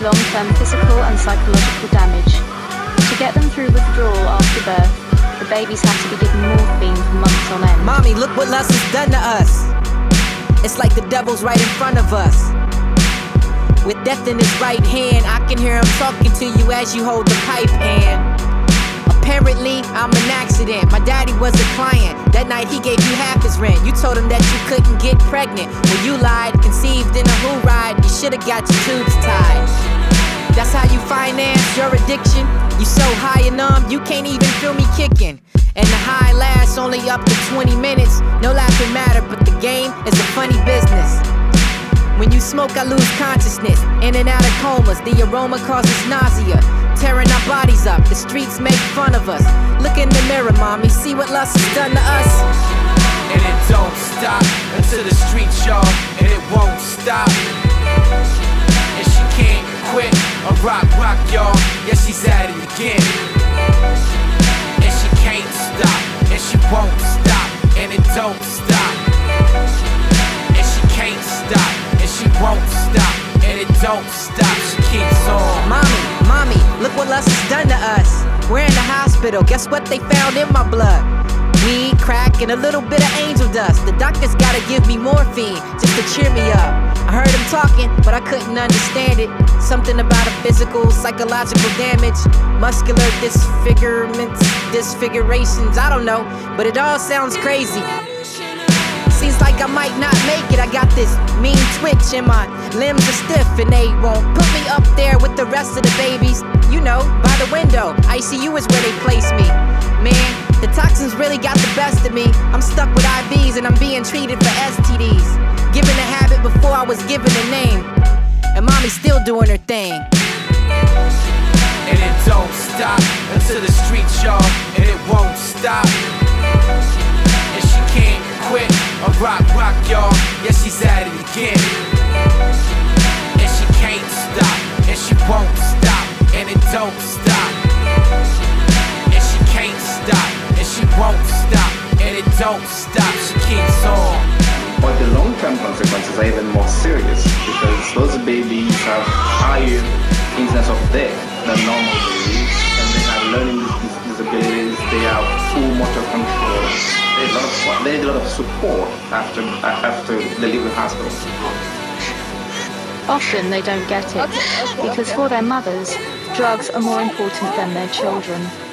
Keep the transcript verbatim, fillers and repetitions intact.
long-term physical and psychological damage. To get them through withdrawal after birth, the babies have to be given morphine for months on end. Mommy, look what lust has done to us. It's like the devil's right in front of us. With death in his right hand, I can hear him talking to you as you hold the pipe, and apparently, I'm an accident. My daddy was a client. That night he gave you half his rent. You told him that you couldn't get pregnant. When you lied, conceived in a who ride, you should've got your tubes tied. That's how you finance your addiction. You so high and numb, you can't even feel me kicking. And the high lasts only up to twenty minutes. No laughing matter, but the game is a funny business. When you smoke, I lose consciousness. In and out of comas, the aroma causes nausea. Tearing our bodies up, the streets make fun of us. Look in the mirror, mommy, see what lust has done to us. And it don't stop until the streets, y'all, and it won't stop. And she can't quit or rock, rock, y'all. Yeah, she's at it again. And she can't stop, and she won't stop, and it don't stop. And she can't stop, and she won't stop, and it don't stop. She keeps on. Mommy, mommy, look what lust has done to us. We're in the hospital, guess what they found in my blood? Weed, crack, and a little bit of angel dust. The doctors gotta give me morphine just to cheer me up. I heard him talking, but I couldn't understand it. Something about a physical, psychological damage, muscular disfigurements, disfigurations, I don't know, but it all sounds crazy. Seems like I might not make it. I got this mean twitch and my limbs are stiff, and they won't put me up there with the rest of the babies. You know, by the window. I C U is where they place me. Man, the toxins really got the best of me. I'm stuck with I Vs and I'm being treated for S T Ds. Given a habit before I was given a name, and mommy's still doing her thing. And it don't stop until the streets, y'all, and it won't stop. And she can't quit or rock, rock, y'all. Yeah, she's at it again. And she can't stop, and she won't stop, and it don't stop. And she can't stop, and she won't stop, and it don't stop. She keeps on. But the long-term consequences are even more serious because those babies have higher incidence of death than normal babies, and they have learning dis- disabilities, they have full motor control. There's a lot of, there's a lot of support after after they leave the hospital. Often they don't get it, because for their mothers, drugs are more important than their children.